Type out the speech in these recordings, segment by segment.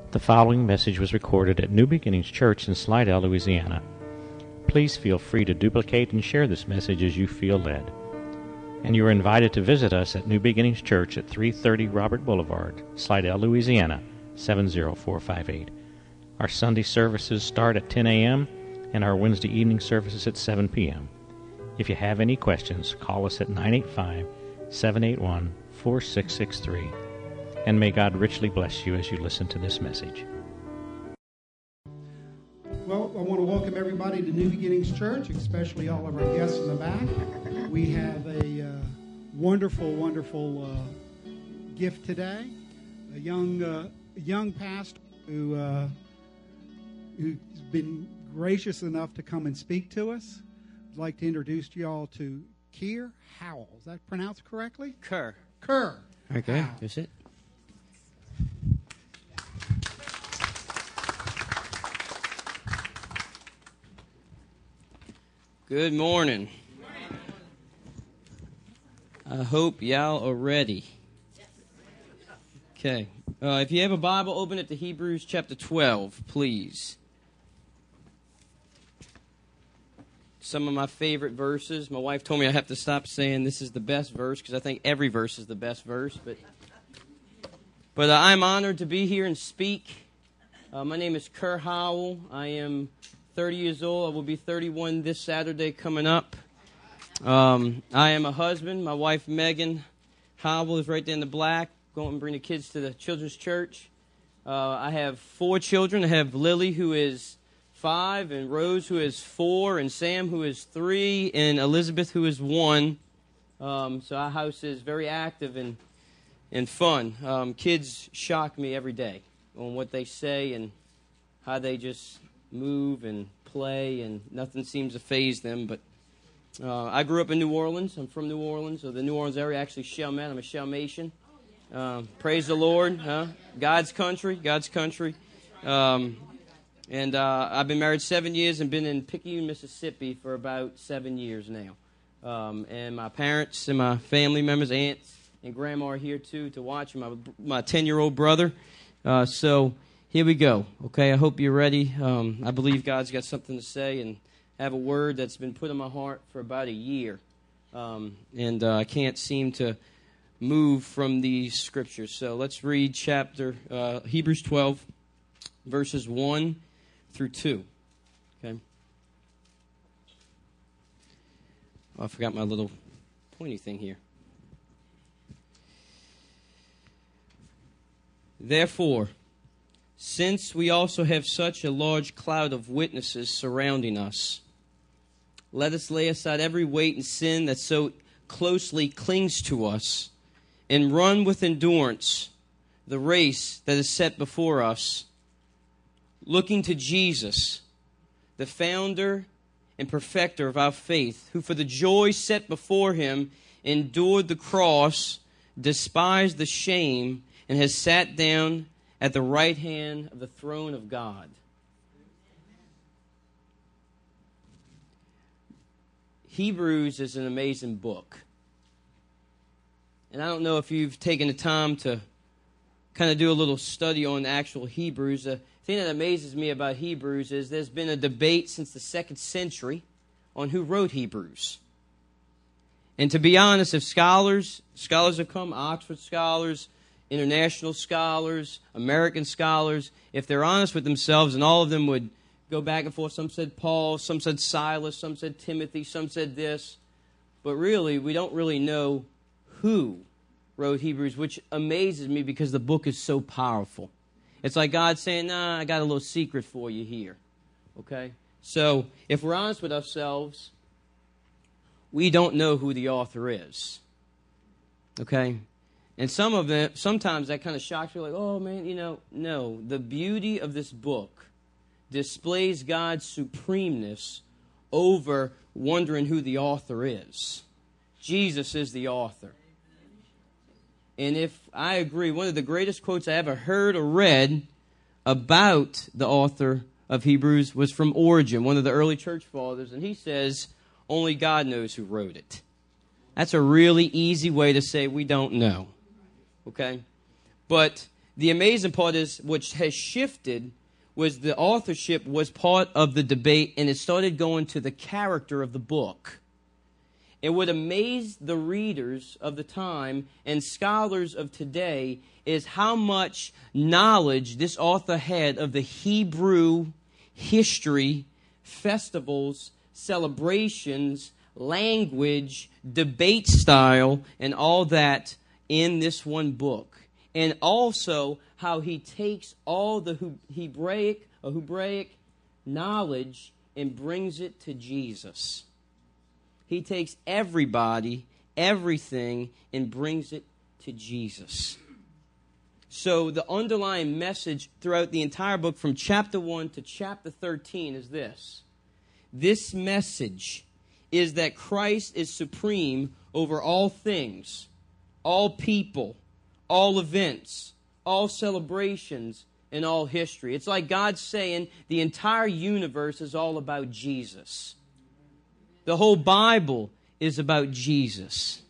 The following message was recorded at New Beginnings Church in Slidell, Louisiana. Please feel free to duplicate and share this message as you feel led. And you are invited to visit us at New Beginnings Church at 330 Robert Boulevard, Slidell, Louisiana, 70458. Our Sunday services start at 10 a.m. and our Wednesday evening services at 7 p.m. If you have any questions, call us at 985-781-4663. And may God richly bless you as you listen to this message. Well, I want to welcome everybody to New Beginnings Church, especially all of our guests in the back. We have a wonderful gift today. A young pastor who's been gracious enough to come and speak to us. I'd like to introduce you all to Keir Howell. Is that pronounced correctly? Kerr. Okay, Howell. that's it. Good morning. I hope y'all are ready. Okay. If you have a Bible, open it to Hebrews chapter 12, please. Some of my favorite verses. My wife told me I have to stop saying this is the best verse because I think every verse is the best verse. But I'm honored to be here and speak. My name is Keir Howell. I am 30 years old. I will be 31 this Saturday coming up. I am a husband. My wife, Megan Howell, is right there in the black. Going and bring the kids to the children's church. I have 4 children. I have Lily, who is 5, and Rose, who is 4, and Sam, who is 3, and Elizabeth, who is 1. So our house is very active and fun. Kids shock me every day on what they say and how they just move and play, and nothing seems to faze them. But I grew up in New Orleans. I'm from New Orleans, or the New Orleans area, actually Chalmette. I'm a Chalmatian. Praise the Lord. God's country. And I've been married 7 years and been in Picayune, Mississippi for about 7 years now. And my parents and my family members, aunts and grandma are here too to watch, my 10-year-old brother. So here we go. Okay, I hope you're ready. I believe God's got something to say, and I have a word that's been put in my heart for about a year. And I can't seem to move from these scriptures. So let's read Hebrews 12, verses 1 through 2. Okay. Oh, I forgot my little pointy thing here. Therefore, since we also have such a large cloud of witnesses surrounding us, let us lay aside every weight and sin that so closely clings to us, and run with endurance the race that is set before us, looking to Jesus, the founder and perfecter of our faith, who for the joy set before him endured the cross, despised the shame, and has sat down at the right hand of the throne of God. Hebrews is an amazing book. And I don't know if you've taken the time to kind of do a little study on actual Hebrews. The thing that amazes me about Hebrews is there's been a debate since the 2nd century on who wrote Hebrews. And to be honest, if scholars have come, Oxford scholars, international scholars, American scholars, if they're honest with themselves, and all of them would go back and forth. Some said Paul, some said Silas, some said Timothy, some said this. But really, we don't really know who wrote Hebrews, which amazes me because the book is so powerful. It's like God saying, I got a little secret for you here. Okay? So, if we're honest with ourselves, we don't know who the author is. Okay? And sometimes that kind of shocks you, like, oh man, no. The beauty of this book displays God's supremeness over wondering who the author is. Jesus is the author. And if I agree, one of the greatest quotes I ever heard or read about the author of Hebrews was from Origen, one of the early church fathers, and he says, only God knows who wrote it. That's a really easy way to say we don't know. Okay? But the amazing part is, which has shifted, was the authorship was part of the debate, and it started going to the character of the book. And what amazed the readers of the time and scholars of today is how much knowledge this author had of the Hebrew history, festivals, celebrations, language, debate style, and all that in this one book. And also how he takes all the Hebraic knowledge and brings it to Jesus. He takes everybody, everything, and brings it to Jesus. So the underlying message throughout the entire book from chapter 1 to chapter 13 is this. This message is that Christ is supreme over all things, all people, all events, all celebrations, and all history. It's like God saying the entire universe is all about Jesus. The whole Bible is about Jesus.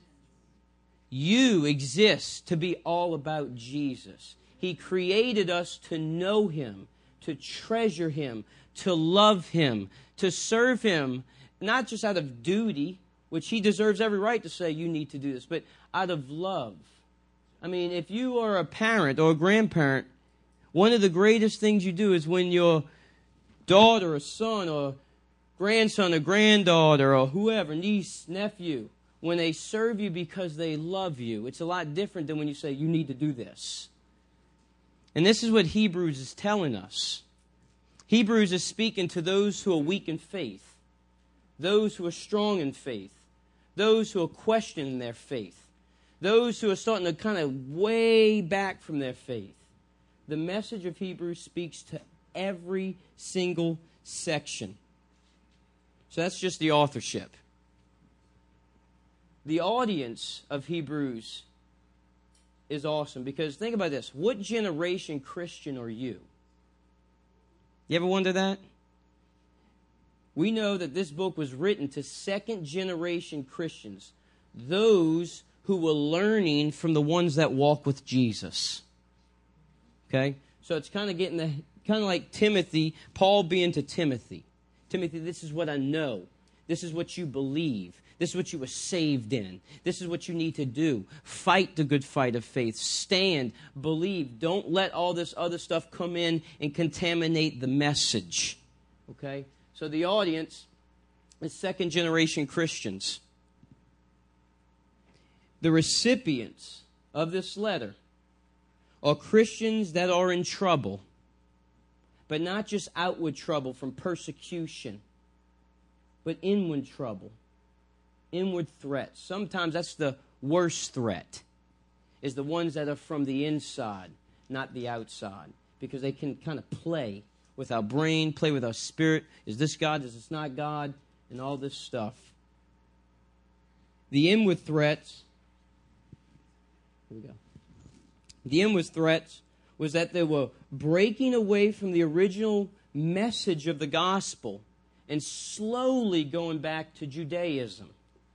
You exist to be all about Jesus. He created us to know Him, to treasure Him, to love Him, to serve Him, not just out of duty, which He deserves every right to say, you need to do this, but out of love. I mean, if you are a parent or a grandparent, one of the greatest things you do is when your daughter or son or grandson or granddaughter or whoever, niece, nephew, when they serve you because they love you, it's a lot different than when you say, you need to do this. And this is what Hebrews is telling us. Hebrews is speaking to those who are weak in faith, those who are strong in faith, those who are questioning their faith, those who are starting to kind of way back from their faith. The message of Hebrews speaks to every single section. So that's just the authorship. The audience of Hebrews is awesome because think about this. What generation Christian are you? You ever wonder that? We know that this book was written to second-generation Christians, those who were learning from the ones that walk with Jesus. Okay? So it's kind of like Timothy, Paul being to Timothy. Timothy, this is what I know. This is what you believe. This is what you were saved in. This is what you need to do. Fight the good fight of faith. Stand, believe. Don't let all this other stuff come in and contaminate the message. Okay? So the audience is second-generation Christians. The recipients of this letter are Christians that are in trouble, but not just outward trouble from persecution, but inward trouble, inward threats. Sometimes that's the worst threat, is the ones that are from the inside, not the outside, because they can kind of play with our brain, play with our spirit. Is this God? Is this not God? And all this stuff. The inward threats, here we go. The inward threats was that they were breaking away from the original message of the gospel and slowly going back to Judaism.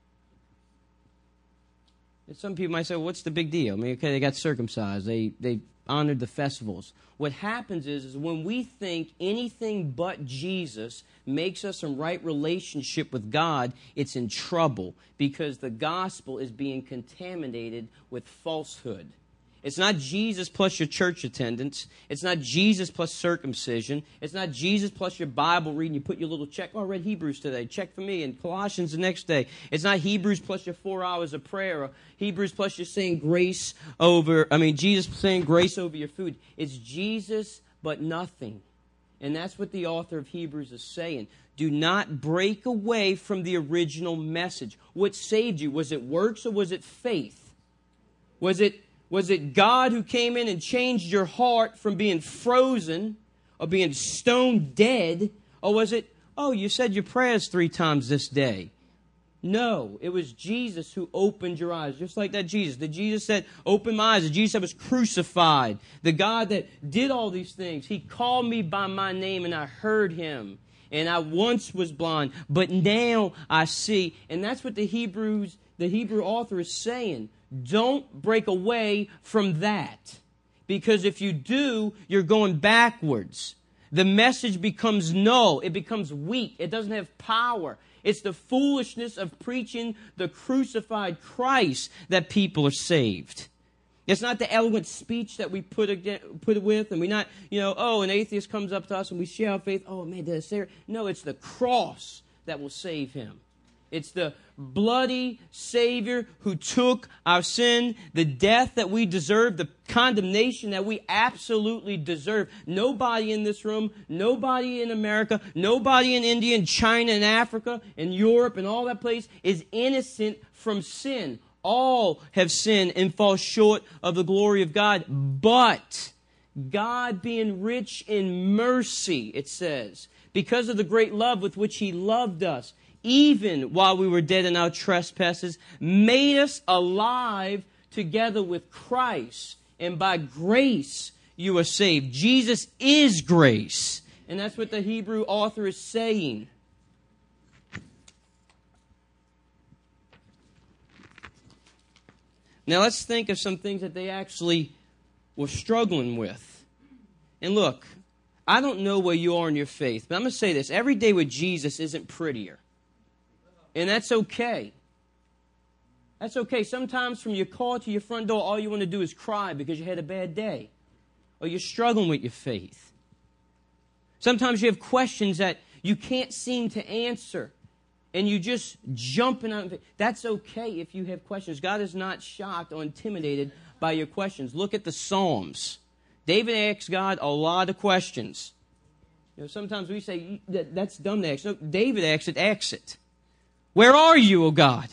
And some people might say, well, what's the big deal? I mean, okay, they got circumcised. They honored the festivals. What happens is when we think anything but Jesus makes us in right relationship with God, it's in trouble because the gospel is being contaminated with falsehood. It's not Jesus plus your church attendance. It's not Jesus plus circumcision. It's not Jesus plus your Bible reading. You put your little check. Oh, I read Hebrews today. Check for me. And Colossians the next day. It's not Hebrews plus your 4 hours of prayer. Or Hebrews plus you're saying Jesus saying grace over your food. It's Jesus but nothing. And that's what the author of Hebrews is saying. Do not break away from the original message. What saved you? Was it works or was it faith? Was it God who came in and changed your heart from being frozen or being stone dead? Or was it, oh, you said your prayers 3 times this day? No, it was Jesus who opened your eyes. Just like that Jesus. The Jesus said, open my eyes. The Jesus that was crucified. The God that did all these things. He called me by my name and I heard Him. And I once was blind, but now I see. And that's what the Hebrew author is saying. Don't break away from that. Because if you do, you're going backwards. The message becomes null. It becomes weak. It doesn't have power. It's the foolishness of preaching the crucified Christ that people are saved. It's not the eloquent speech that we put it with, and we not, an atheist comes up to us and we share our faith. Oh, man, did I say it? No, it's the cross that will save him. It's the bloody Savior who took our sin, the death that we deserve, the condemnation that we absolutely deserve. Nobody in this room, nobody in America, nobody in India and China and Africa and Europe and all that place is innocent from sin. All have sinned and fall short of the glory of God. But God, being rich in mercy, it says, because of the great love with which He loved us, even while we were dead in our trespasses, made us alive together with Christ. And by grace you are saved. Jesus is grace. And that's what the Hebrew author is saying. Now let's think of some things that they actually were struggling with. And look, I don't know where you are in your faith, but I'm going to say this. Every day with Jesus isn't prettier. And that's okay. That's okay. Sometimes from your car to your front door, all you want to do is cry because you had a bad day. Or you're struggling with your faith. Sometimes you have questions that you can't seem to answer. And you just jumping out. That's okay if you have questions. God is not shocked or intimidated by your questions. Look at the Psalms. David asks God a lot of questions. Sometimes we say, that's dumb to ask. No, David asks it. Where are you, O God?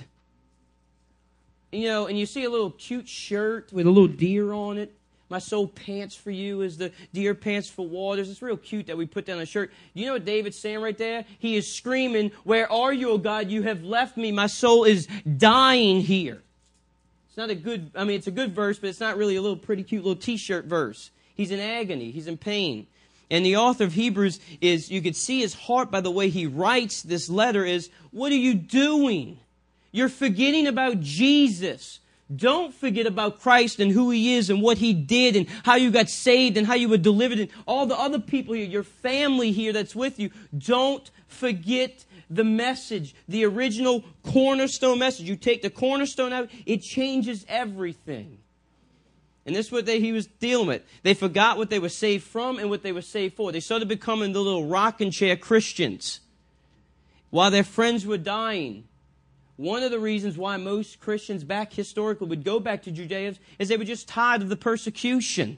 And you see a little cute shirt with a little deer on it. My soul pants for you as the deer pants for waters. It's real cute that we put that on a shirt. You know what David's saying right there? He is screaming, where are you, O God? You have left me. My soul is dying here. It's not it's a good verse, but it's not really a little pretty cute little t-shirt verse. He's in agony. He's in pain. And the author of Hebrews you could see his heart by the way he writes this letter is, what are you doing? You're forgetting about Jesus. Don't forget about Christ and who He is and what He did and how you got saved and how you were delivered and all the other people here, your family here that's with you. Don't forget the message, the original cornerstone message. You take the cornerstone out, it changes everything. And this is what he was dealing with. They forgot what they were saved from and what they were saved for. They started becoming the little rocking chair Christians while their friends were dying. One of the reasons why most Christians back historically would go back to Judaism is they were just tired of the persecution.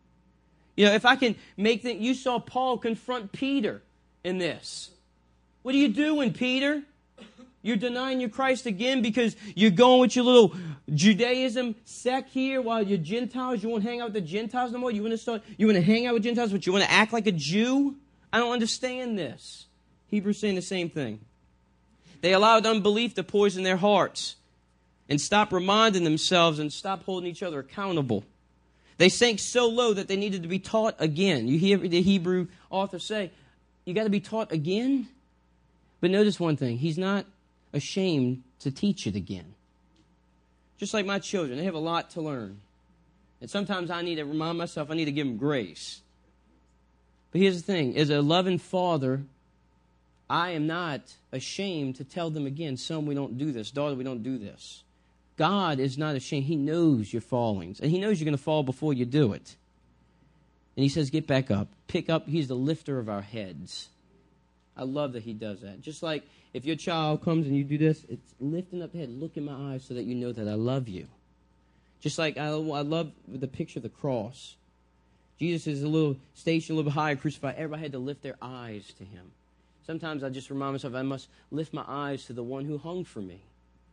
If I can make things, you saw Paul confront Peter in this. What are you doing, Peter? You're denying your Christ again because you're going with your little Judaism sect here while you're Gentiles. You won't hang out with the Gentiles no more. You want to hang out with Gentiles, but you want to act like a Jew? I don't understand this. Hebrews saying the same thing. They allowed unbelief to poison their hearts and stop reminding themselves and stop holding each other accountable. They sank so low that they needed to be taught again. You hear the Hebrew author say, you got to be taught again? But notice one thing. He's not ashamed to teach it again. Just like my children, they have a lot to learn. And sometimes I need to remind myself, I need to give them grace. But here's the thing. As a loving father, I am not ashamed to tell them again, son, we don't do this. Daughter, we don't do this. God is not ashamed. He knows your fallings. And He knows you're going to fall before you do it. And He says, get back up. Pick up. He's the lifter of our heads. I love that He does that. Just like if your child comes and you do this, it's lifting up the head. Look in my eyes so that you know that I love you. Just like I love the picture of the cross. Jesus is a little station, a little bit higher, crucified. Everybody had to lift their eyes to Him. Sometimes I just remind myself I must lift my eyes to the one who hung for me.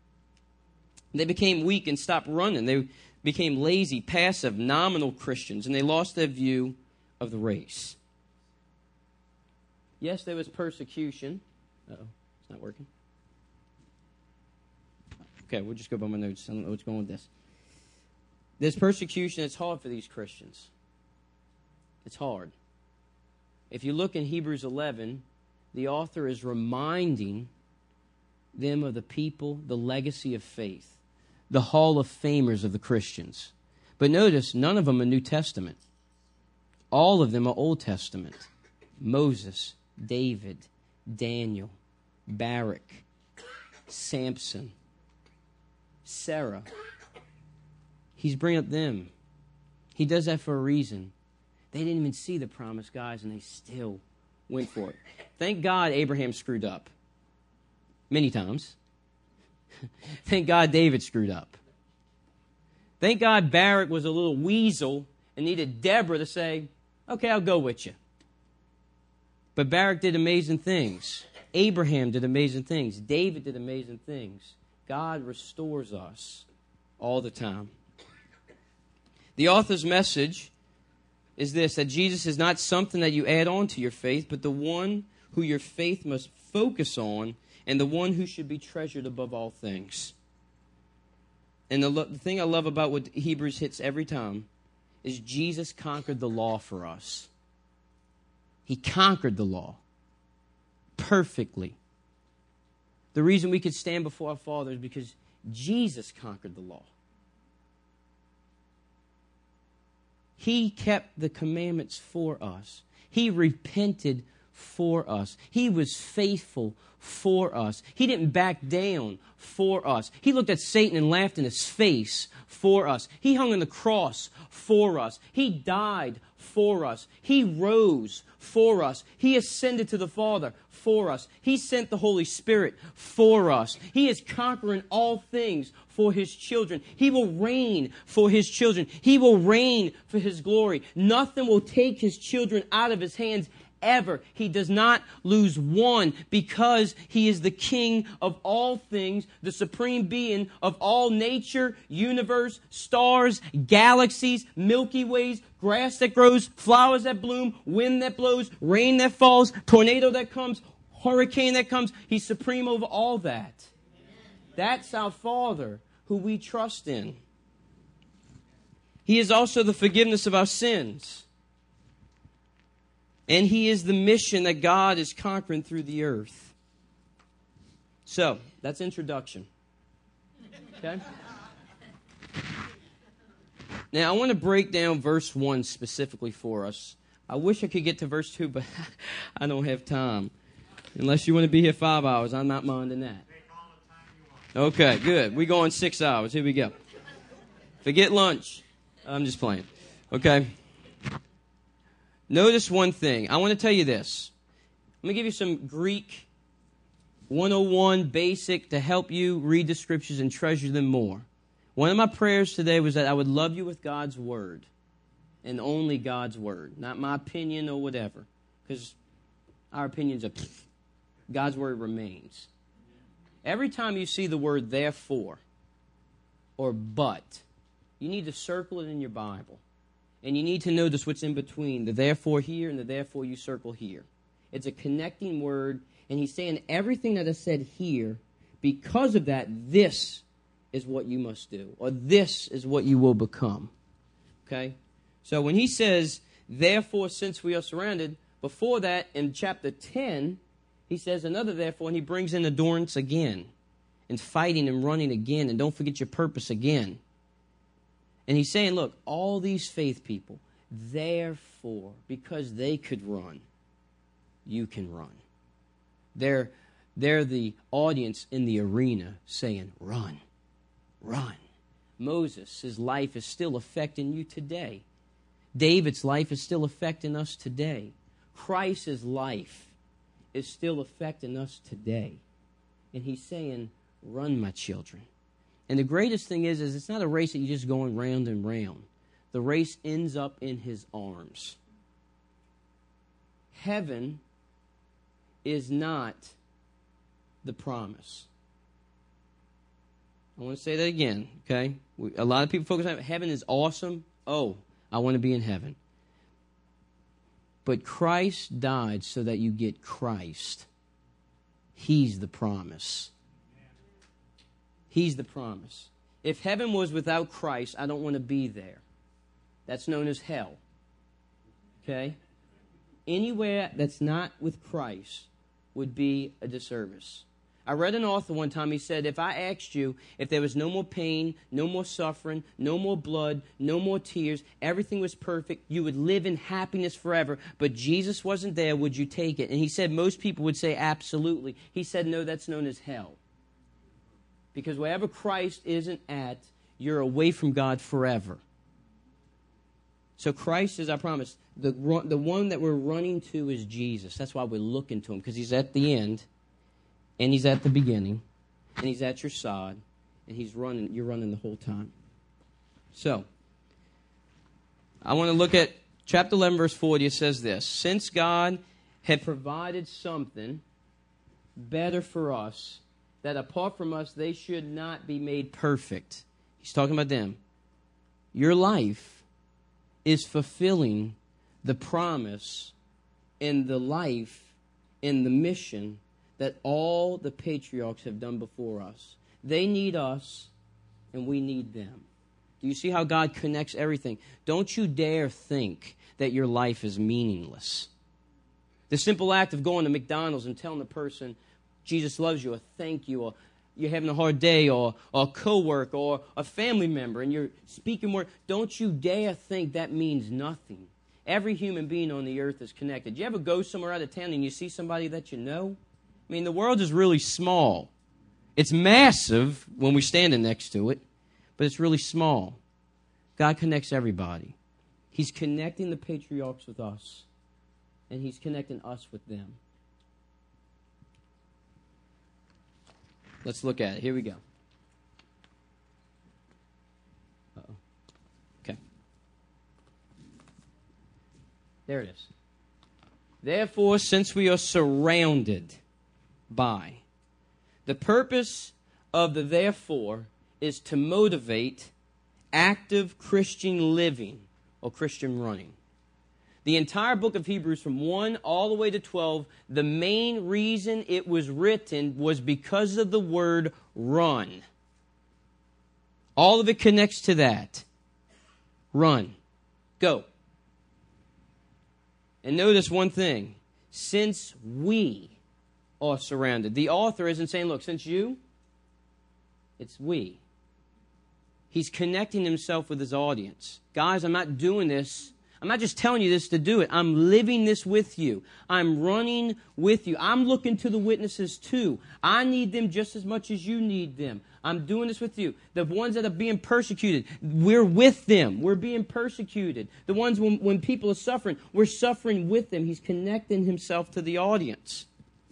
They became weak and stopped running. They became lazy, passive, nominal Christians, and they lost their view of the race. Yes, there was persecution. Uh-oh, it's not working. Okay, we'll just go by my notes. I don't know what's going on with this. There's persecution. It's hard for these Christians. It's hard. If you look in Hebrews 11, the author is reminding them of the people, the legacy of faith, the Hall of Famers of the Christians. But notice, none of them are New Testament. All of them are Old Testament. Moses, David, Daniel, Barak, Samson, Sarah. He's bringing up them. He does that for a reason. They didn't even see the promise, guys, and they still went for it. Thank God Abraham screwed up. Many times. Thank God David screwed up. Thank God Barak was a little weasel and needed Deborah to say, okay, I'll go with you. But Barak did amazing things. Abraham did amazing things. David did amazing things. God restores us all the time. The author's message is this, that Jesus is not something that you add on to your faith, but the one who your faith must focus on and the one who should be treasured above all things. And the thing I love about what Hebrews hits every time is Jesus conquered the law for us. He conquered the law perfectly. The reason we could stand before our Father is because Jesus conquered the law. He kept the commandments for us. He repented for us. He was faithful for us. He didn't back down for us. He looked at Satan and laughed in his face for us. He hung on the cross for us. He died for us. He rose for us. He ascended to the Father for us. He sent the Holy Spirit for us. He is conquering all things for His children. He will reign for His children. He will reign for His glory. Nothing will take His children out of His hands ever. He does not lose one because He is the King of all things, the supreme being of all nature, universe, stars, galaxies, Milky Ways, grass that grows, flowers that bloom, wind that blows, rain that falls, tornado that comes, hurricane that comes. He's supreme over all that. That's our Father who we trust in. He is also the forgiveness of our sins. And He is the mission that God is conquering through the earth. So, that's introduction. Okay? Now, I want to break down verse 1 specifically for us. I wish I could get to verse 2, but I don't have time. Unless you want to be here 5 hours, I'm not minding that. Okay, good. We're going 6 hours. Here we go. Forget lunch. I'm just playing. Okay? Notice one thing. I want to tell you this. I'm going to give you some Greek 101 basic to help you read the Scriptures and treasure them more. One of my prayers today was that I would love you with God's Word and only God's Word, not my opinion or whatever, because our opinions are God's Word remains. Every time you see the word therefore or but, you need to circle it in your Bible. And you need to notice what's in between the therefore here and the therefore you circle here. It's a connecting word, and He's saying everything that is said here, because of that, this is what you must do, or this is what you will become. Okay? So when He says, therefore, since we are surrounded, before that, in chapter 10, He says another therefore, and He brings in endurance again, and fighting and running again, and don't forget your purpose again. And He's saying, look, all these faith people, therefore, because they could run, you can run. They're the audience in the arena saying, run, run. Moses, his life is still affecting you today. David's life is still affecting us today. Christ's life is still affecting us today. And He's saying, run, my children. And the greatest thing is it's not a race that you're just going round and round. The race ends up in His arms. Heaven is not the promise. I want to say that again, okay? A lot of people focus on heaven is awesome. Oh, I want to be in heaven. But Christ died so that you get Christ. He's the promise. He's the promise. If heaven was without Christ, I don't want to be there. That's known as hell. Okay? Anywhere that's not with Christ would be a disservice. I read an author one time, he said, if I asked you if there was no more pain, no more suffering, no more blood, no more tears, everything was perfect, you would live in happiness forever, but Jesus wasn't there, would you take it? And he said most people would say absolutely. He said, no, that's known as hell. Because wherever Christ isn't at, you're away from God forever. So Christ is, I promise, the one that we're running to is Jesus. That's why we're looking to him, because he's at the end. And he's at the beginning, and he's at your side, and you're running the whole time. So, I want to look at chapter 11, verse 40. It says this: since God had provided something better for us, that apart from us, they should not be made perfect. He's talking about them. Your life is fulfilling the promise and the life and the mission that all the patriarchs have done before us. They need us, and we need them. Do you see how God connects everything? Don't you dare think that your life is meaningless. The simple act of going to McDonald's and telling the person, Jesus loves you, or thank you, or you're having a hard day, or a coworker, or a family member, and you're speaking word, don't you dare think that means nothing. Every human being on the earth is connected. Do you ever go somewhere out of town and you see somebody that you know? I mean, the world is really small. It's massive when we're standing next to it, but it's really small. God connects everybody. He's connecting the patriarchs with us, and he's connecting us with them. Let's look at it. Here we go. Uh-oh. Okay. There it is. Therefore, since we are surrounded by. The purpose of the therefore is to motivate active Christian living or Christian running. The entire book of Hebrews from 1 all the way to 12, the main reason it was written was because of the word run. All of it connects to that. Run. Go. And notice one thing. Since we are surrounded. The author isn't saying, look, since you, it's we. He's connecting himself with his audience. Guys, I'm not doing this. I'm not just telling you this to do it. I'm living this with you. I'm running with you. I'm looking to the witnesses too. I need them just as much as you need them. I'm doing this with you. The ones that are being persecuted, we're with them. We're being persecuted. The ones when people are suffering, we're suffering with them. He's connecting himself to the audience.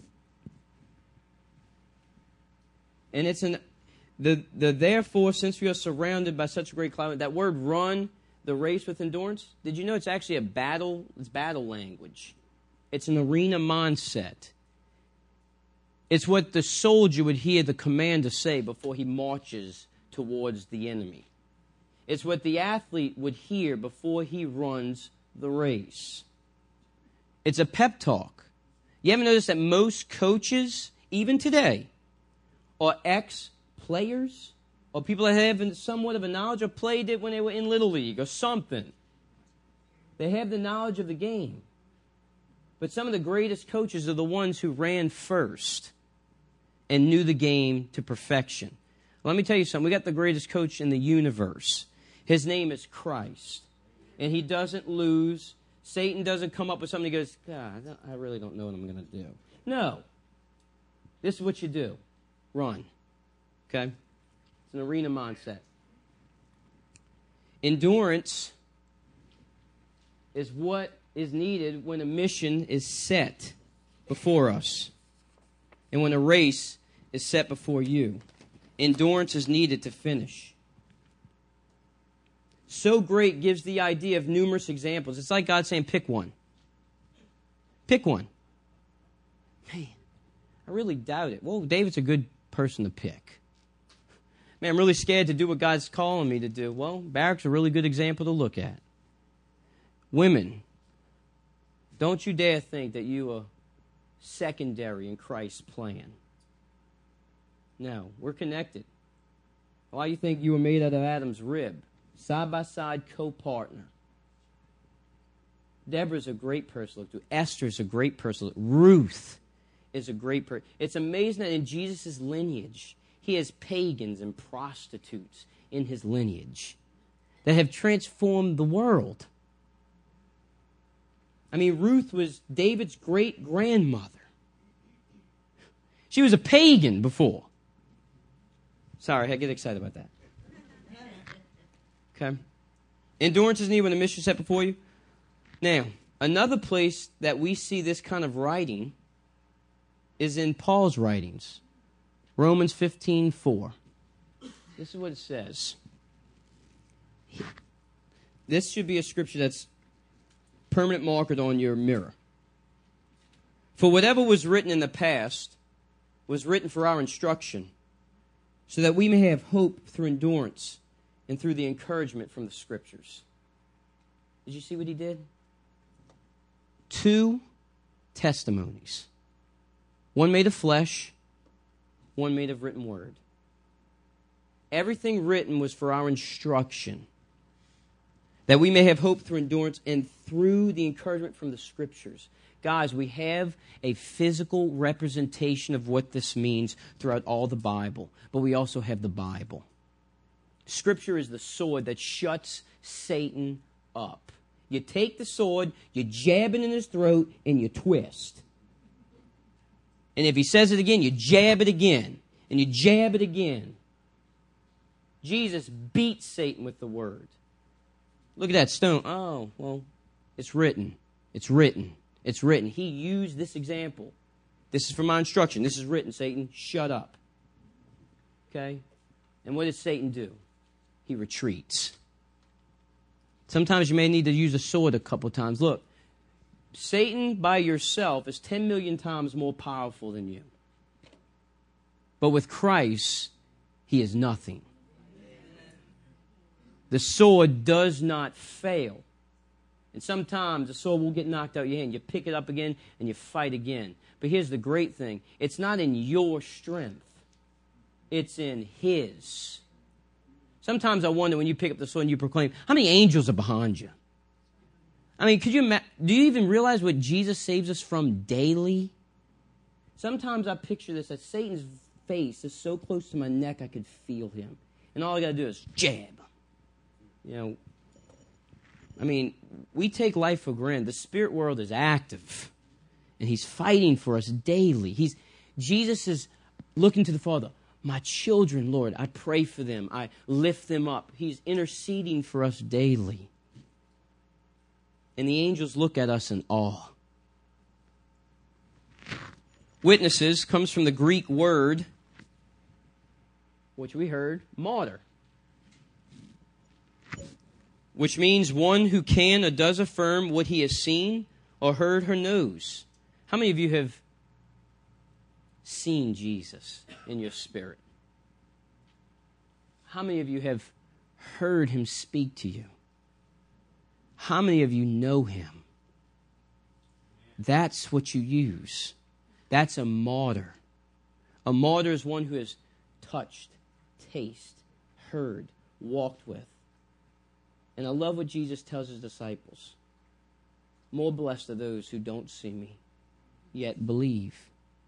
And it's the therefore, since we are surrounded by such a great cloud, that word run, the race with endurance, did you know it's actually it's battle language. It's an arena mindset. It's what the soldier would hear the commander say before he marches towards the enemy. It's what the athlete would hear before he runs the race. It's a pep talk. You ever notice that most coaches, even today, or ex-players, or people that have somewhat of a knowledge or played it when they were in Little League or something. They have the knowledge of the game. But some of the greatest coaches are the ones who ran first and knew the game to perfection. Let me tell you something. We got the greatest coach in the universe. His name is Christ. And he doesn't lose. Satan doesn't come up with something and goes, God, I really don't know what I'm going to do. No. This is what you do. Run. Okay? It's an arena mindset. Endurance is what is needed when a mission is set before us and when a race is set before you. Endurance is needed to finish. So great gives the idea of numerous examples. It's like God saying, pick one. Pick one. Man, I really doubt it. Well, David's a good person to pick. Man, I'm really scared to do what God's calling me to do. Well, Barak's a really good example to look at. Women, don't you dare think that you are secondary in Christ's plan. No, we're connected. Why do you think you were made out of Adam's rib? Side-by-side co-partner. Deborah's a great person to look to. Esther's a great person to look to. Ruth is a great person. It's amazing that in Jesus' lineage, he has pagans and prostitutes in his lineage that have transformed the world. I mean, Ruth was David's great-grandmother. She was a pagan before. Sorry, I get excited about that. Okay. Endurance is needed when the mission is set before you. Now, another place that we see this kind of writing is in Paul's writings. Romans 15:4. This is what it says. This should be a scripture that's permanent marked on your mirror. For whatever was written in the past was written for our instruction, so that we may have hope through endurance and through the encouragement from the Scriptures. Did you see what he did? 2 testimonies. One made of flesh, one made of written word. Everything written was for our instruction, that we may have hope through endurance and through the encouragement from the Scriptures. Guys, we have a physical representation of what this means throughout all the Bible, but we also have the Bible. Scripture is the sword that shuts Satan up. You take the sword, you jab it in his throat, and you twist. And if he says it again, you jab it again, and you jab it again. Jesus beat Satan with the word. Look at that stone. Oh, well, it's written. It's written. It's written. He used this example. This is for my instruction. This is written, Satan. Shut up. Okay? And what does Satan do? He retreats. Sometimes you may need to use a sword a couple times. Look, Satan by yourself is 10 million times more powerful than you. But with Christ, he is nothing. The sword does not fail. And sometimes the sword will get knocked out of your hand. You pick it up again and you fight again. But here's the great thing. It's not in your strength. It's in his. Sometimes I wonder when you pick up the sword and you proclaim, how many angels are behind you? I mean, do you even realize what Jesus saves us from daily? Sometimes I picture this, that Satan's face is so close to my neck I could feel him. And all I got to do is jab. You know, I mean, we take life for granted. The spirit world is active. And he's fighting for us daily. Jesus is looking to the Father. My children, Lord, I pray for them. I lift them up. He's interceding for us daily. And the angels look at us in awe. Witnesses comes from the Greek word, which we heard, martyr, which means one who can or does affirm what he has seen or heard or knows. How many of you have seen Jesus in your spirit? How many of you have heard him speak to you? How many of you know him? That's what you use. That's a martyr. A martyr is one who has touched, tasted, heard, walked with. And I love what Jesus tells his disciples. More blessed are those who don't see me, yet believe.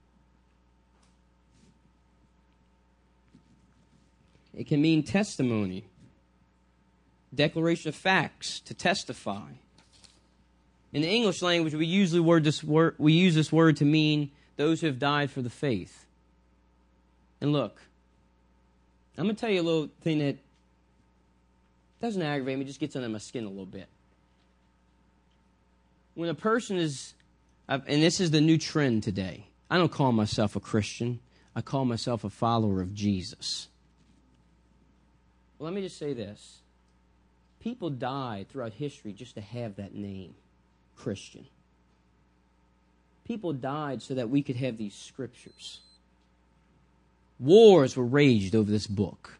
It can mean testimony, declaration of facts, to testify. In the English language, we use this word to mean those who have died for the faith. And look, I'm going to tell you a little thing that doesn't aggravate me, just gets under my skin a little bit. When a person is, and this is the new trend today, I don't call myself a Christian. I call myself a follower of Jesus. Well, let me just say this. People died throughout history just to have that name, Christian. People died so that we could have these scriptures. Wars were waged over this book.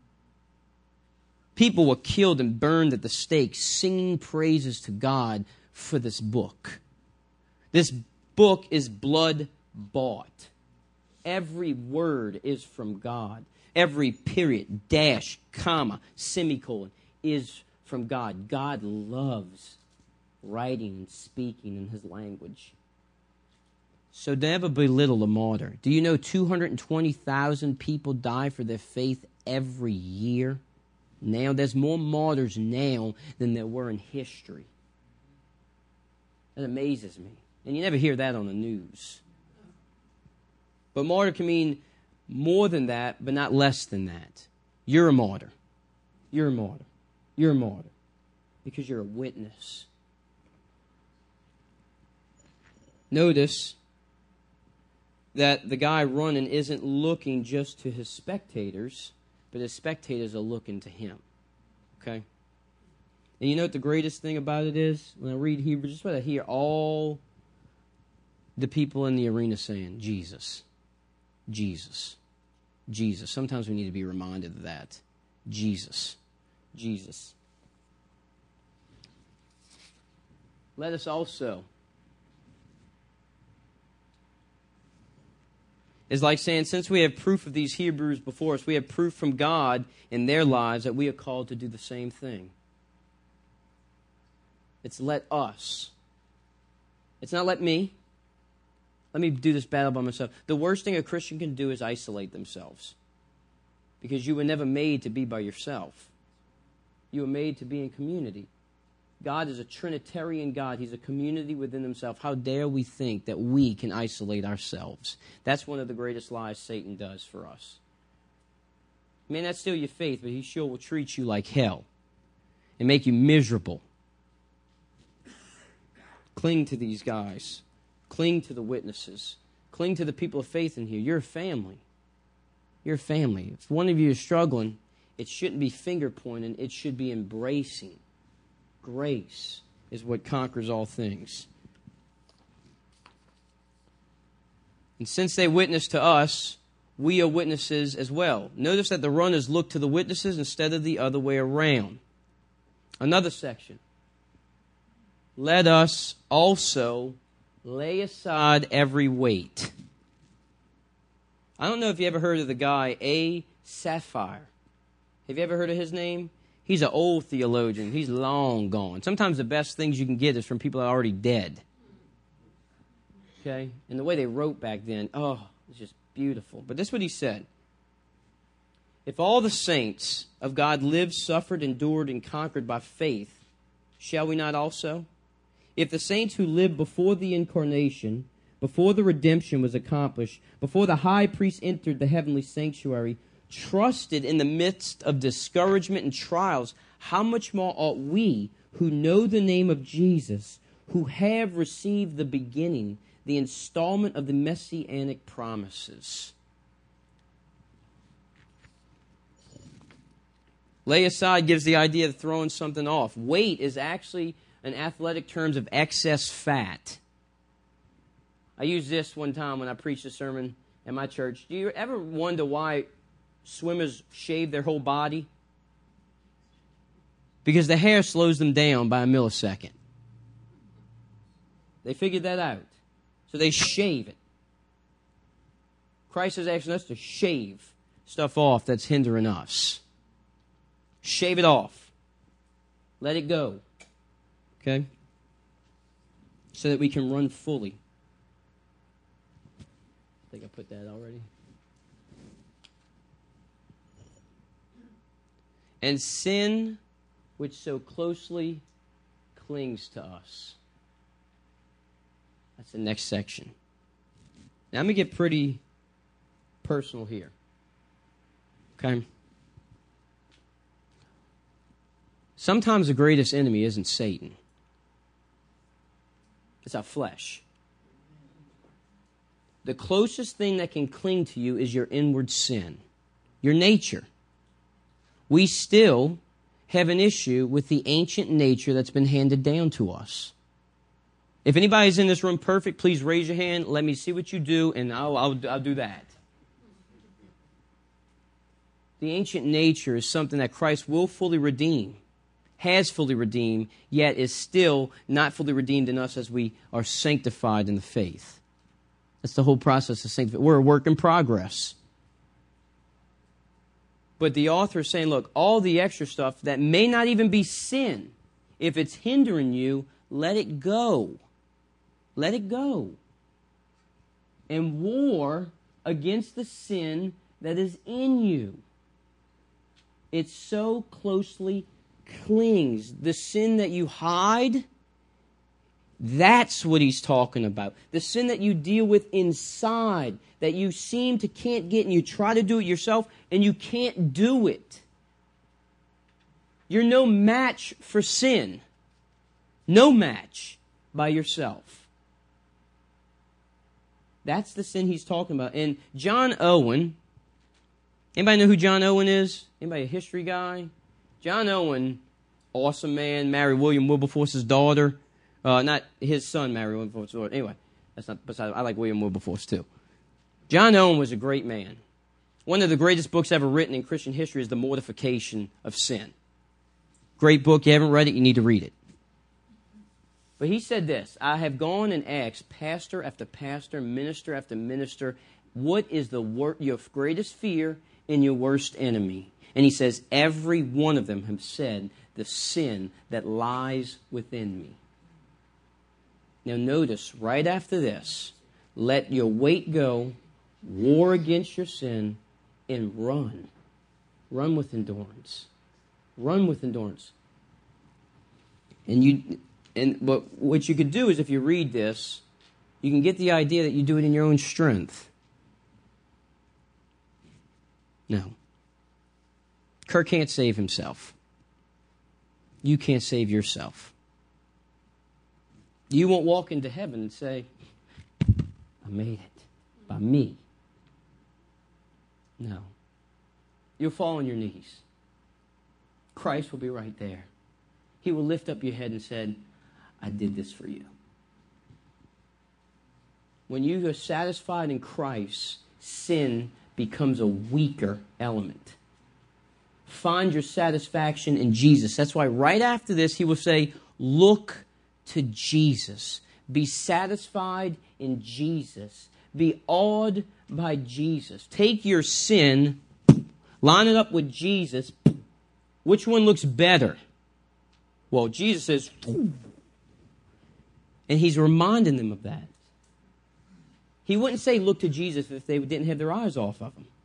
People were killed and burned at the stake, singing praises to God for this book. This book is blood-bought. Every word is from God. Every period, dash, comma, semicolon is from God. God loves writing and speaking in his language. So never belittle a martyr. Do you know 220,000 people die for their faith every year? Now, there's more martyrs now than there were in history. That amazes me. And you never hear that on the news. But martyr can mean more than that, but not less than that. You're a martyr. You're a martyr. You're a martyr. Because you're a witness. Notice that the guy running isn't looking just to his spectators, but his spectators are looking to him. Okay? And you know what the greatest thing about it is? When I read Hebrews, just what I hear all the people in the arena saying, Jesus, Jesus, Jesus. Sometimes we need to be reminded of that. Jesus, Jesus. Let us also. It's like saying, since we have proof of these Hebrews before us, we have proof from God in their lives that we are called to do the same thing. It's let us. It's not let me. Let me do this battle by myself. The worst thing a Christian can do is isolate themselves. Because you were never made to be by yourself. You were made to be in community. God is a Trinitarian God. He's a community within himself. How dare we think that we can isolate ourselves? That's one of the greatest lies Satan does for us. He may not steal your faith, but he sure will treat you like hell and make you miserable. Cling to these guys. Cling to the witnesses. Cling to the people of faith in here. You're a family. You're a family. If one of you is struggling, it shouldn't be finger pointing. It should be embracing. Grace is what conquers all things. And since they witnessed to us, we are witnesses as well. Notice that the runners look to the witnesses instead of the other way around. Another section. Let us also lay aside every weight. I don't know if you ever heard of the guy A. Sapphire. Have you ever heard of his name? He's an old theologian. He's long gone. Sometimes the best things you can get is from people that are already dead. Okay? And the way they wrote back then, it's just beautiful. But this is what he said. If all the saints of God lived, suffered, endured, and conquered by faith, shall we not also? If the saints who lived before the incarnation, before the redemption was accomplished, before the high priest entered the heavenly sanctuary, trusted in the midst of discouragement and trials, how much more ought we, who know the name of Jesus, who have received the beginning, the installment of the messianic promises? Lay aside gives the idea of throwing something off. Weight is actually, in athletic terms, of excess fat. I used this one time when I preached a sermon at my church. Do you ever wonder why swimmers shave their whole body? Because the hair slows them down by a millisecond. They figured that out. So they shave it. Christ is asking us to shave stuff off that's hindering us. Shave it off. Let it go. Okay? So that we can run fully. I think I put that already. And sin, which so closely clings to us. That's the next section. Now I'm going to get pretty personal here. Okay? Sometimes the greatest enemy isn't Satan. It's our flesh. The closest thing that can cling to you is your inward sin, your nature. We still have an issue with the ancient nature that's been handed down to us. If anybody's in this room perfect, please raise your hand. Let me see what you do, and I'll do that. The ancient nature is something that Christ will fully redeem, has fully redeemed, yet is still not fully redeemed in us as we are sanctified in the faith. That's the whole process of sanctification. We're a work in progress. But the author is saying, look, all the extra stuff that may not even be sin, if it's hindering you, let it go. Let it go. and war against the sin that is in you. It so closely clings. The sin that you hide, that's what he's talking about. The sin that you deal with inside, that you seem to can't get, and you try to do it yourself, and you can't do it. You're no match for sin. No match by yourself. That's the sin he's talking about. And John Owen, anybody know who John Owen is? Anybody a history guy? John Owen, awesome man, married William Wilberforce's daughter. Not his son married Wilberforce's daughter. Anyway, that's not beside. I like William Wilberforce too. John Owen was a great man. One of the greatest books ever written in Christian history is The Mortification of Sin. Great book. You haven't read it, you need to read it. But he said this: I have gone and asked pastor after pastor, minister after minister, what is your greatest fear and your worst enemy? And he says, every one of them have said, the sin that lies within me. Now notice, right after this, let your weight go, war against your sin, and run. Run with endurance. Run with endurance. But what you could do is, if you read this, you can get the idea that you do it in your own strength. No. Kirk can't save himself. You can't save yourself. You won't walk into heaven and say, I made it by me. No. You'll fall on your knees. Christ will be right there. He will lift up your head and say, I did this for you. When you are satisfied in Christ, sin becomes a weaker element. Find your satisfaction in Jesus. That's why right after this, he will say, look to Jesus. Be satisfied in Jesus. Be awed by Jesus. Take your sin, line it up with Jesus. Which one looks better? Well, Jesus says, and he's reminding them of that. He wouldn't say look to Jesus if they didn't have their eyes off of him.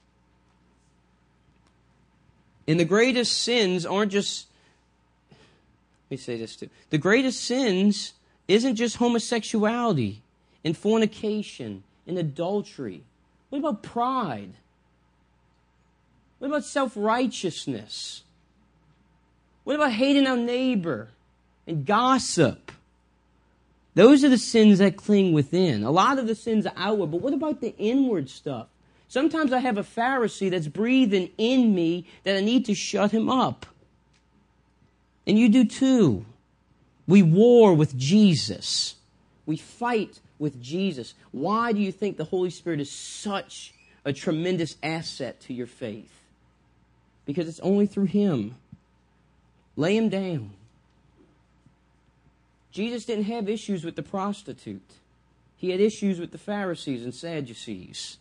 And the greatest sins aren't just, let me say this too. The greatest sins isn't just homosexuality and fornication and adultery. What about pride? What about self-righteousness? What about hating our neighbor and gossip? Those are the sins that cling within. A lot of the sins are outward, but what about the inward stuff? Sometimes I have a Pharisee that's breathing in me that I need to shut him up. And you do too. We war with Jesus. We fight with Jesus. Why do you think the Holy Spirit is such a tremendous asset to your faith? Because it's only through him. Lay him down. Jesus didn't have issues with the prostitute. He had issues with the Pharisees and Sadducees.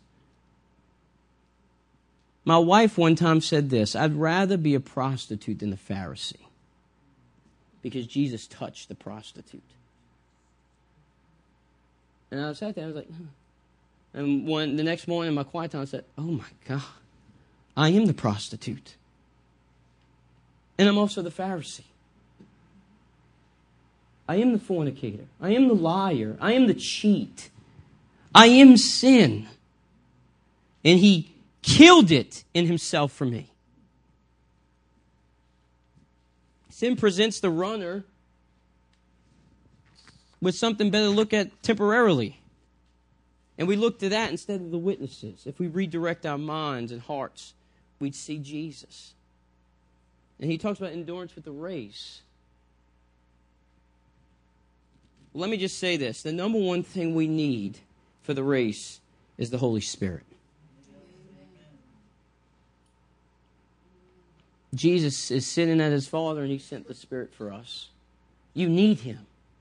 My wife one time said this: I'd rather be a prostitute than a Pharisee. Because Jesus touched the prostitute. And I sat there, I was like, and the next morning in my quiet time I said, oh my God, I am the prostitute. And I'm also the Pharisee. I am the fornicator. I am the liar. I am the cheat. I am sin. And he killed it in himself for me. Sin presents the runner with something better to look at temporarily. And we look to that instead of the witnesses. If we redirect our minds and hearts, we'd see Jesus. And he talks about endurance with the race. Let me just say this. The number one thing we need for the race is the Holy Spirit. Jesus is sitting at his Father and he sent the Spirit for us. You need him.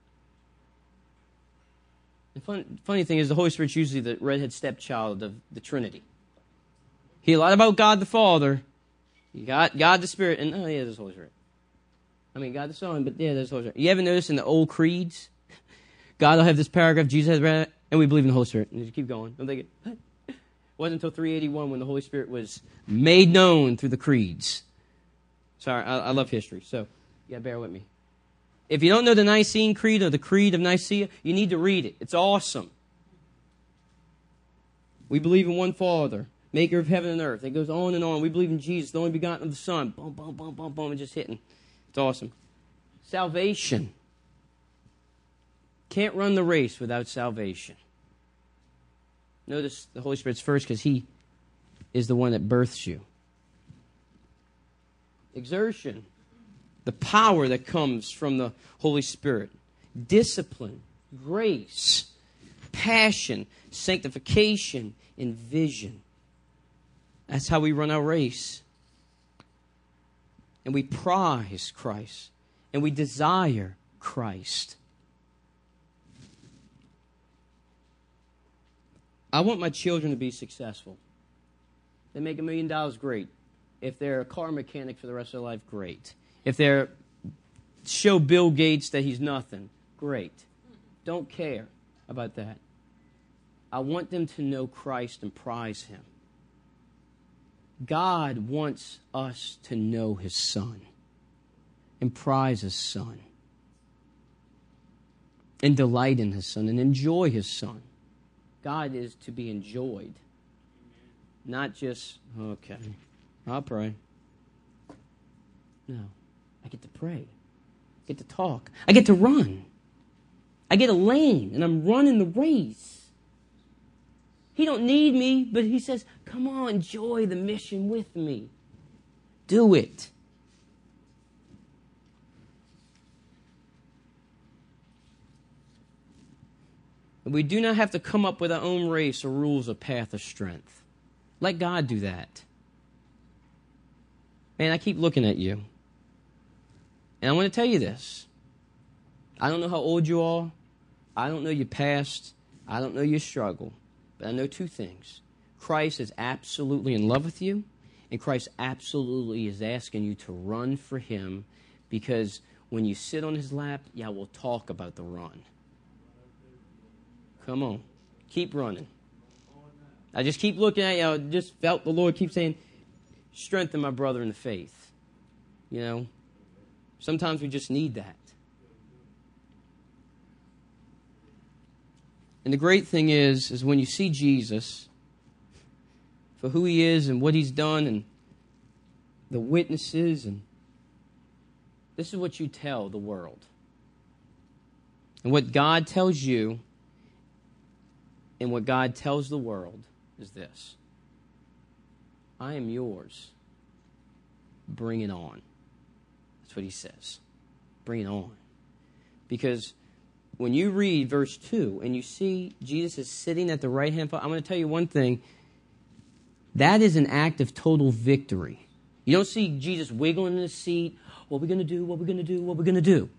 The funny thing is the Holy Spirit's usually the redhead stepchild of the Trinity. Hear a lot about God the Father. You got God the Spirit, and oh yeah, there's the Holy Spirit. I mean, God the Son, but yeah, there's the Holy Spirit. You ever notice in the old creeds, God will have this paragraph, Jesus has And we believe in the Holy Spirit. And just keep going. I'm thinking, what? It wasn't until 381 when the Holy Spirit was made known through the creeds. Sorry, I love history, so you gotta bear with me. If you don't know the Nicene Creed or the Creed of Nicaea, you need to read it. It's awesome. We believe in one Father, maker of heaven and earth. It goes on and on. We believe in Jesus, the only begotten of the Son. Boom, boom, boom, boom, boom, and just hitting. It's awesome. Salvation. Can't run the race without salvation. Notice the Holy Spirit's first because He is the one that births you. Exertion. The power that comes from the Holy Spirit. Discipline. Grace. Passion. Sanctification. And vision. That's how we run our race. And we prize Christ. And we desire Christ. I want my children to be successful. They make $1 million, great. If they're a car mechanic for the rest of their life, great. If they're show Bill Gates that he's nothing, great. Don't care about that. I want them to know Christ and prize Him. God wants us to know His Son and prize His Son and delight in His Son and enjoy His Son. God is to be enjoyed, not just, okay, I'll pray. No, I get to pray. I get to talk. I get to run. I get a lane, and I'm running the race. He don't need me, but He says, come on, enjoy the mission with me. Do it. We do not have to come up with our own race or rules or path of strength. Let God do that. Man, I keep looking at you. And I want to tell you this. I don't know how old you are. I don't know your past. I don't know your struggle. But I know two things. Christ is absolutely in love with you. And Christ absolutely is asking you to run for Him. Because when you sit on His lap, we'll talk about the run. Come on. Keep running. I just keep looking at you. I just felt the Lord keep saying, strengthen my brother in the faith. You know, sometimes we just need that. And the great thing is when you see Jesus for who He is and what He's done and the witnesses, and this is what you tell the world. And what God tells you and what God tells the world is this. I am yours. Bring it on. That's what He says. Bring it on. Because when you read verse 2 and you see Jesus is sitting at the right hand, I'm going to tell you one thing. That is an act of total victory. You don't see Jesus wiggling in His seat. What are we going to do? What are we going to do? What are we going to do?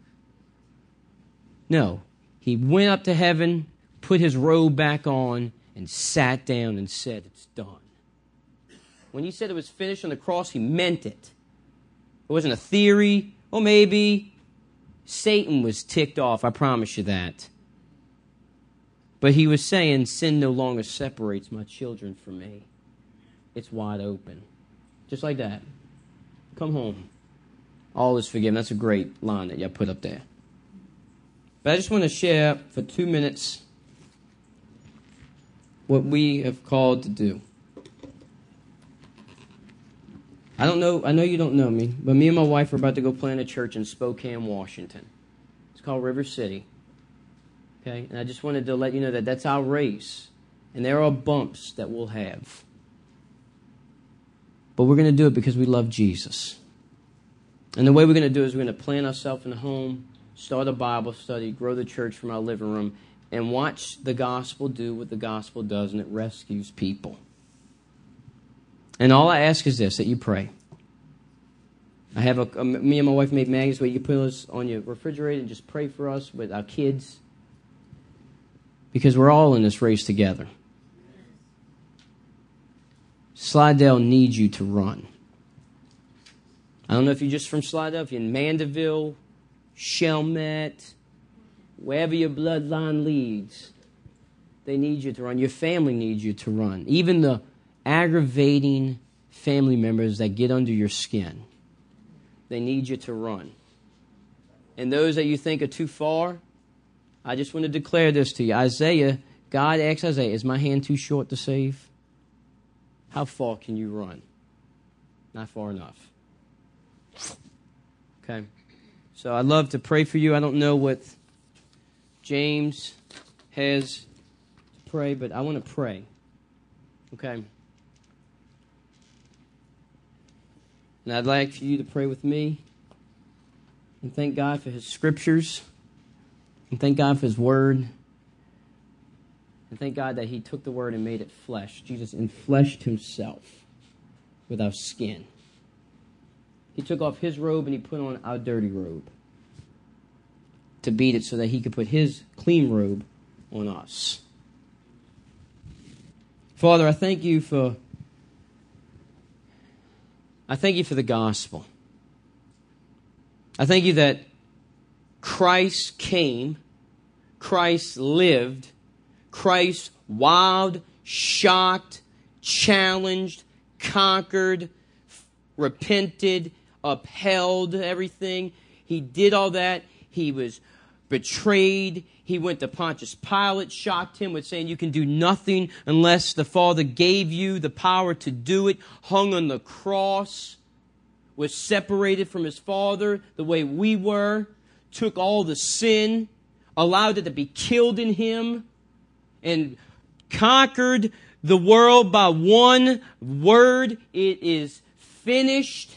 No. He went up to heaven, put His robe back on, and sat down and said, it's done. When He said it was finished on the cross, He meant it. It wasn't a theory. Or maybe Satan was ticked off. I promise you that. But He was saying, sin no longer separates my children from me. It's wide open. Just like that. Come home. All is forgiven. That's a great line that y'all put up there. But I just want to share for 2 minutes what we have called to do. I know you don't know me, but me and my wife are about to go plant a church in Spokane, Washington. It's called River City. Okay? And I just wanted to let you know that that's our race. And there are bumps that we'll have. But we're going to do it because we love Jesus. And the way we're going to do it is we're going to plant ourselves in a home, start a Bible study, grow the church from our living room, and watch the gospel do what the gospel does, and it rescues people. And all I ask is this, that you pray. I have me and my wife made magnets where you can put those on your refrigerator and just pray for us with our kids. Because we're all in this race together. Slidell needs you to run. I don't know if you're just from Slidell, if you're in Mandeville, Chalmette, wherever your bloodline leads. They need you to run. Your family needs you to run. Even the aggravating family members that get under your skin, they need you to run. And those that you think are too far, I just want to declare this to you. Isaiah, God asked Isaiah, is my hand too short to save? How far can you run? Not far enough. Okay. So I'd love to pray for you. I don't know what James has to pray, but I want to pray. Okay. And I'd like for you to pray with me and thank God for His scriptures and thank God for His word and thank God that He took the word and made it flesh. Jesus enfleshed Himself with our skin. He took off His robe and He put on our dirty robe to beat it so that He could put His clean robe on us. Father, I thank You for the gospel. I thank You that Christ came, Christ lived, Christ wowed, shocked, challenged, conquered, repented, upheld everything. He did all that. He was betrayed. He went to Pontius Pilate, shocked him with saying, you can do nothing unless the Father gave you the power to do it. Hung on the cross, was separated from His Father the way we were, took all the sin, allowed it to be killed in Him, and conquered the world by one word. It is finished.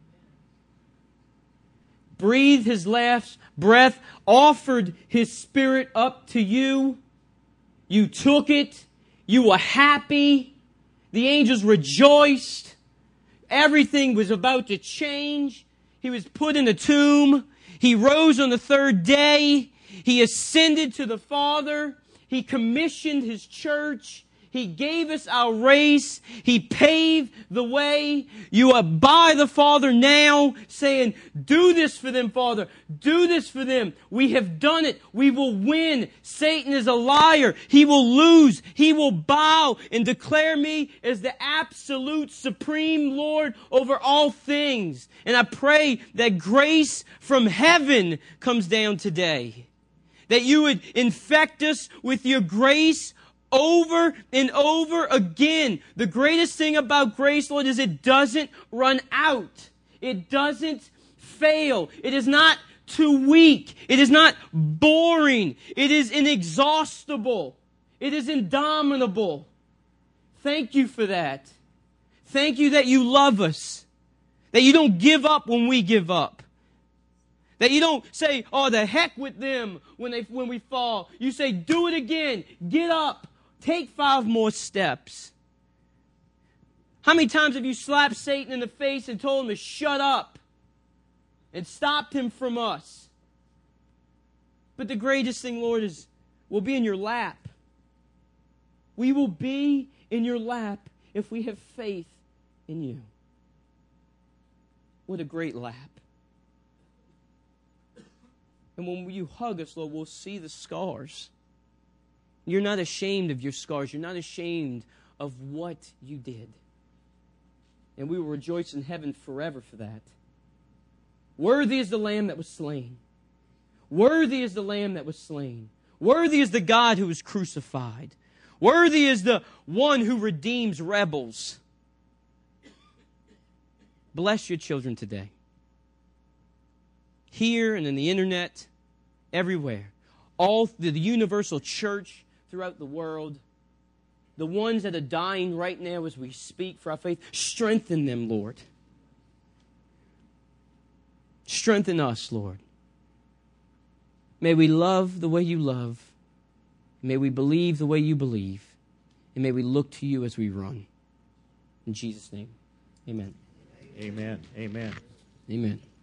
Breathed His last breath, offered His Spirit up to you. You took it. You were happy. The angels rejoiced. Everything was about to change. He was put in a tomb. He rose on the third day. He ascended to the Father. He commissioned His church. He gave us our race. He paved the way. You are by the Father now saying, do this for them, Father. Do this for them. We have done it. We will win. Satan is a liar. He will lose. He will bow and declare me as the absolute supreme Lord over all things. And I pray that grace from heaven comes down today. That You would infect us with Your grace over and over again. The greatest thing about grace, Lord, is it doesn't run out. It doesn't fail. It is not too weak. It is not boring. It is inexhaustible. It is indomitable. Thank You for that. Thank You that You love us. That You don't give up when we give up. That You don't say, oh, the heck with them when we fall. You say, do it again. Get up. Take 5 more steps. How many times have You slapped Satan in the face and told him to shut up and stopped him from us? But the greatest thing, Lord, is we'll be in Your lap. We will be in Your lap if we have faith in You. What a great lap. And when You hug us, Lord, we'll see the scars. You're not ashamed of Your scars. You're not ashamed of what You did. And we will rejoice in heaven forever for that. Worthy is the Lamb that was slain. Worthy is the Lamb that was slain. Worthy is the God who was crucified. Worthy is the one who redeems rebels. Bless Your children today. Here and in the internet, everywhere. All the universal church throughout the world, the ones that are dying right now as we speak for our faith, strengthen them, Lord. Strengthen us, Lord. May we love the way You love. May we believe the way You believe. And may we look to You as we run. In Jesus' name, amen. Amen. Amen. Amen.